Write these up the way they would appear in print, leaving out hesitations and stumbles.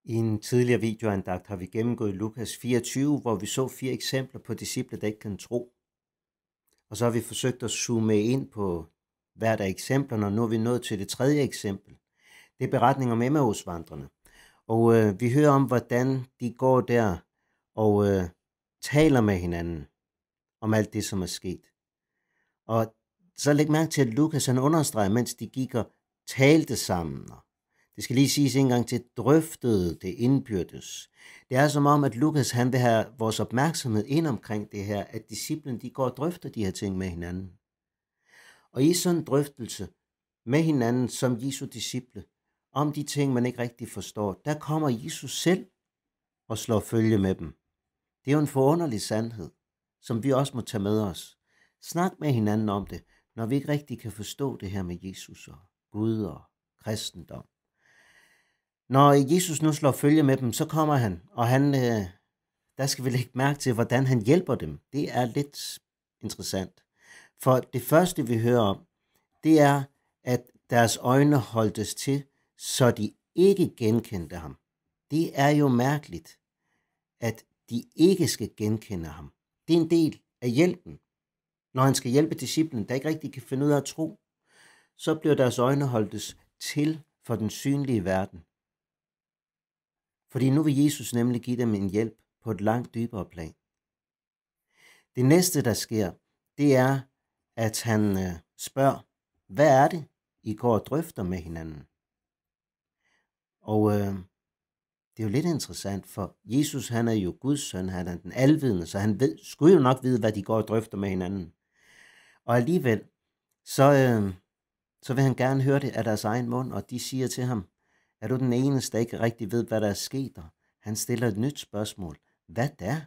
I en tidligere videoandagt har vi gennemgået Lukas 24, hvor vi så 4 eksempler på disciple, der ikke kan tro. Og så har vi forsøgt at zoome ind på hvert af eksemplerne, og nu er vi nået til det tredje eksempel. Det er beretning om Emmausvandrerne. Og vi hører om, hvordan de går der og taler med hinanden om alt det, som er sket. Og så læg mærke til, at Lukas han understreger, mens de gik og talte sammen. Det skal lige siges en gang til, drøftede det indbyrdes. Det er som om, at Lukas han vil have vores opmærksomhed ind omkring det her, at disciplen de går og drøfter de her ting med hinanden. Og i sådan en drøftelse med hinanden som Jesu disciple, om de ting, man ikke rigtig forstår, der kommer Jesus selv og slår følge med dem. Det er jo en forunderlig sandhed, som vi også må tage med os. Snak med hinanden om det, når vi ikke rigtig kan forstå det her med Jesus og Gud og kristendom. Når Jesus nu slår følge med dem, så kommer han, og der skal vi lægge mærke til, hvordan han hjælper dem. Det er lidt interessant. For det første, vi hører om, det er, at deres øjne holdtes til, så de ikke genkendte ham. Det er jo mærkeligt, at de ikke skal genkende ham. Det er en del af hjælpen. Når han skal hjælpe disciplen, der ikke rigtig kan finde ud af at tro, så bliver deres øjne holdtes til for den synlige verden. Fordi nu vil Jesus nemlig give dem en hjælp på et langt dybere plan. Det næste, der sker, det er, at han spørger, hvad er det, I går og drøfter med hinanden? Og det er jo lidt interessant, for Jesus han er jo Guds søn, han er den alvidende, så han skulle jo nok vide, hvad de går og drøfter med hinanden. Og alligevel, så vil han gerne høre det af deres egen mund, og de siger til ham, er du den eneste, der ikke rigtig ved, hvad der er sket? Og han stiller et nyt spørgsmål. Hvad da?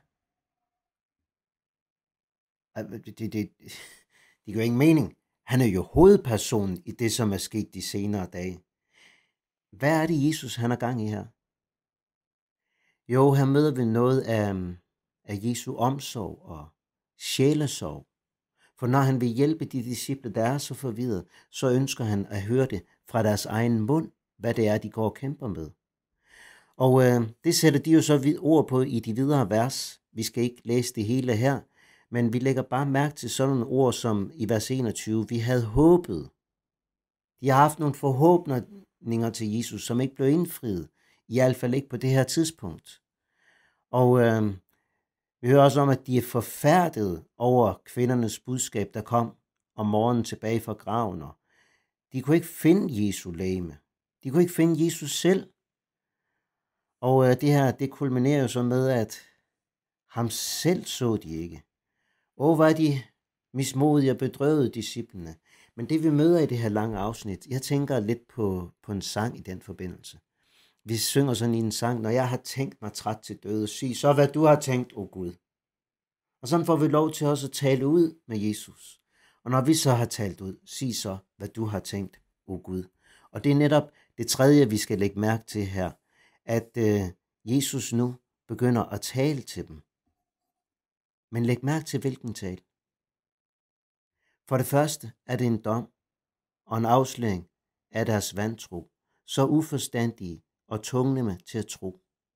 Det giver ingen mening. Han er jo hovedpersonen i det, som er sket de senere dage. Hvad er det, Jesus han har gang i her? Jo, her møder vi noget af Jesu omsorg og sjælesorg. For når han vil hjælpe de disciple, der er så forvirret, så ønsker han at høre det fra deres egen mund, hvad det er, de går og kæmper med. Og det sætter de jo så ord på i de videre vers. Vi skal ikke læse det hele her, men vi lægger bare mærke til sådan nogle ord som i vers 21. Vi havde håbet. De har haft nogle forhåbninger til Jesus, som ikke blev indfriet. I hvert fald ikke på det her tidspunkt. Og vi hører også om, at de er forfærdet over kvindernes budskab, der kom om morgenen tilbage fra graven. Og de kunne ikke finde Jesu legeme. De kunne ikke finde Jesus selv. Og det her, det kulminerer jo så med, at ham selv så de ikke. Og var de mismodige og bedrøvede disciplene. Men det vi møder i det her lange afsnit, jeg tænker lidt på en sang i den forbindelse. Vi synger sådan i en sang, når jeg har tænkt mig træt til døde, sig så hvad du har tænkt, o Gud. Og sådan får vi lov til også at tale ud med Jesus. Og når vi så har talt ud, sig så hvad du har tænkt, o Gud. Og det er netop det tredje, vi skal lægge mærke til her, at Jesus nu begynder at tale til dem. Men læg mærke til, hvilken tale. For det første er det en dom og en afsløring af deres vantro, så uforstandige og tungnemme til at tro.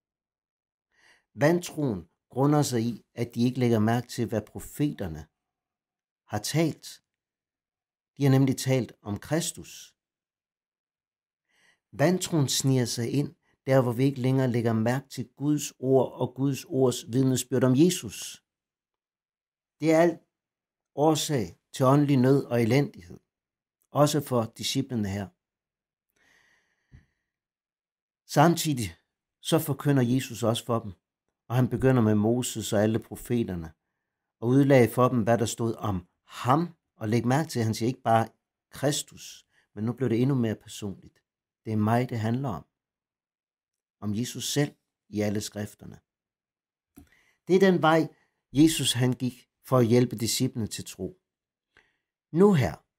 Vantroen grunder sig i, at de ikke lægger mærke til, hvad profeterne har talt. De har nemlig talt om Kristus. Vantroen sniger sig ind, der hvor vi ikke længere lægger mærke til Guds ord og Guds ords vidnesbyrd om Jesus. Det er alt årsag til åndelig nød og elendighed, også for disciplene her. Samtidig så forkynder Jesus også for dem, og han begynder med Moses og alle profeterne, og udlagde for dem, hvad der stod om ham, og læg mærke til, at han siger ikke bare Kristus, men nu blev det endnu mere personligt. Det er mig, det handler om Jesus selv i alle skrifterne. Det er den vej, Jesus han gik for at hjælpe disciplene til tro. Nu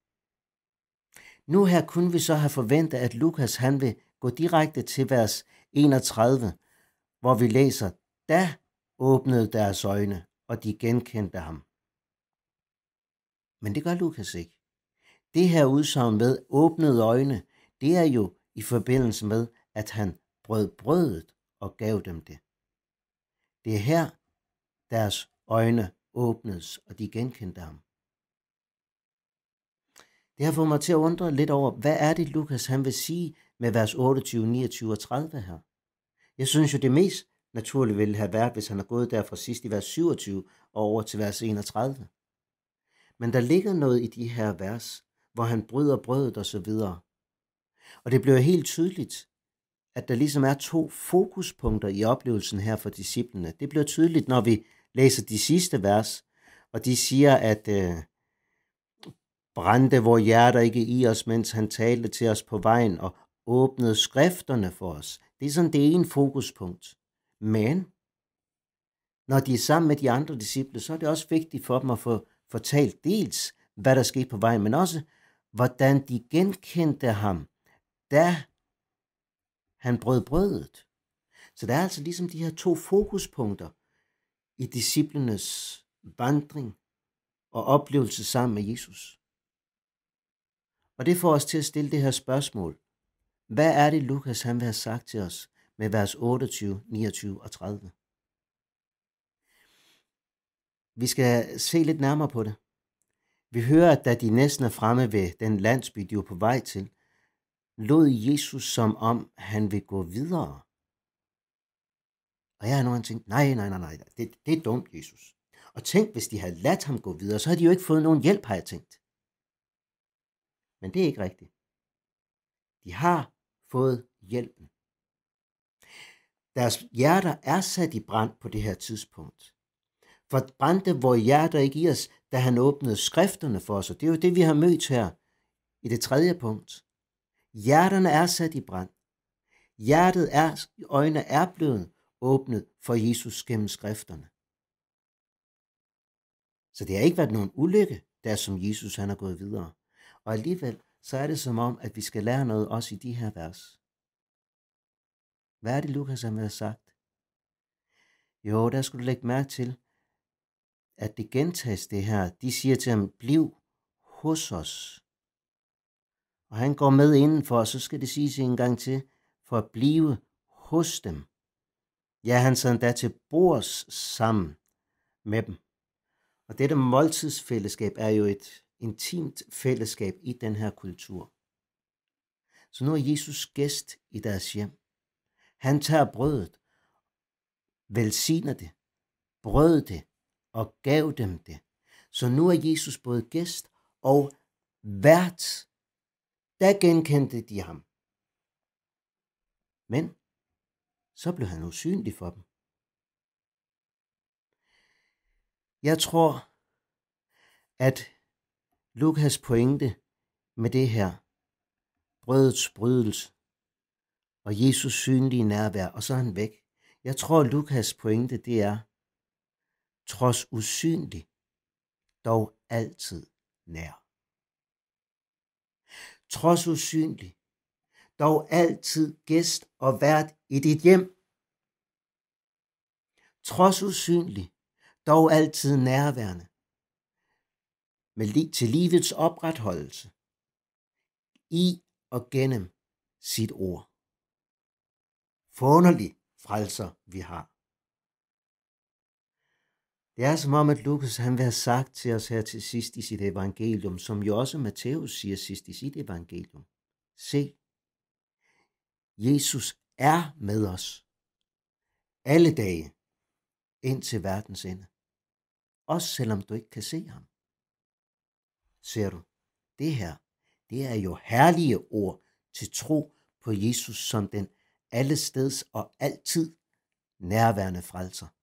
her kunne vi så have forventet, at Lukas han vil gå direkte til vers 31, hvor vi læser, da åbnede deres øjne, og de genkendte ham. Men det gør Lukas ikke. Det her udsagn med åbnede øjne, det er jo i forbindelse med, at han brød brødet og gav dem det. Det er her, deres øjne åbnedes, og de genkendte ham. Det har fået mig til at undre lidt over, hvad er det, Lukas han vil sige med vers 28, 29 og 30 her? Jeg synes jo, det mest naturligt ville have været, hvis han er gået der fra sidst i vers 27 og over til vers 31. Men der ligger noget i de her vers, hvor han bryder brødet og så videre. Og det bliver helt tydeligt, at der ligesom er to fokuspunkter i oplevelsen her for disciplene. Det bliver tydeligt, når vi læser de sidste vers, og de siger, at brændte vores hjerter ikke i os, mens han talte til os på vejen og åbnede skrifterne for os. Det er sådan det ene fokuspunkt. Men når de er sammen med de andre disciple, så er det også vigtigt for dem at få fortalt dels, hvad der skete på vejen, men også, hvordan de genkendte ham, da han brød brødet. Så der er altså ligesom de her to fokuspunkter i disciplenes vandring og oplevelse sammen med Jesus. Og det får os til at stille det her spørgsmål. Hvad er det, Lukas han vil have sagt til os med vers 28, 29 og 30? Vi skal se lidt nærmere på det. Vi hører, at da de næsten er fremme ved den landsby, de var på vej til, lod Jesus som om han vil gå videre. Og jeg har nogle gange tænkt, nej, det er dumt, Jesus. Og tænk, hvis de havde ladt ham gå videre, så havde de jo ikke fået nogen hjælp, har jeg tænkt. Men det er ikke rigtigt. De har fået hjælpen. Deres hjerter er sat i brand på det her tidspunkt. For brændte vores hjerter ikke i os, da han åbnede skrifterne for os. Og det er jo det, vi har mødt her i det tredje punkt. Hjerterne er sat i brand. Øjnene er blevet åbnet for Jesus gennem skrifterne. Så det har ikke været nogen ulykke, der som Jesus han er gået videre. Og alligevel, så er det som om, at vi skal lære noget også i de her vers. Hvad er det, Lukas har sagt? Jo, der skulle du lægge mærke til, at det gentages det her. De siger til ham, bliv hos os. Og han går med indenfor, og så skal det siges en gang til, for at blive hos dem. Ja, han sad endda til bords sammen med dem. Og dette måltidsfællesskab er jo et intimt fællesskab i den her kultur. Så nu er Jesus gæst i deres hjem. Han tager brødet, velsigner det, brød det og gav dem det. Så nu er Jesus både gæst og vært. Der genkendte de ham. Men så blev han usynlig for dem. Jeg tror, at Lukas pointe med det her, brødets brydelse og Jesus synlige nærvær, og så er han væk. Jeg tror, Lukas pointe det er, trods usynlig, dog altid nær. Trods usynlig, dog altid gæst og vært i dit hjem. Trods usynlig, dog altid nærværende. Til livets opretholdelse. I og gennem sit ord. Forunderlig frelser vi har. Det er som om, at Lukas han vil have sagt til os her til sidst i sit evangelium, som jo også Matthæus siger sidst i sit evangelium. Se, Jesus er med os alle dage ind til verdens ende. Også selvom du ikke kan se ham. Ser du, det her, det er jo herlige ord til tro på Jesus som den allesteds og altid nærværende frelser.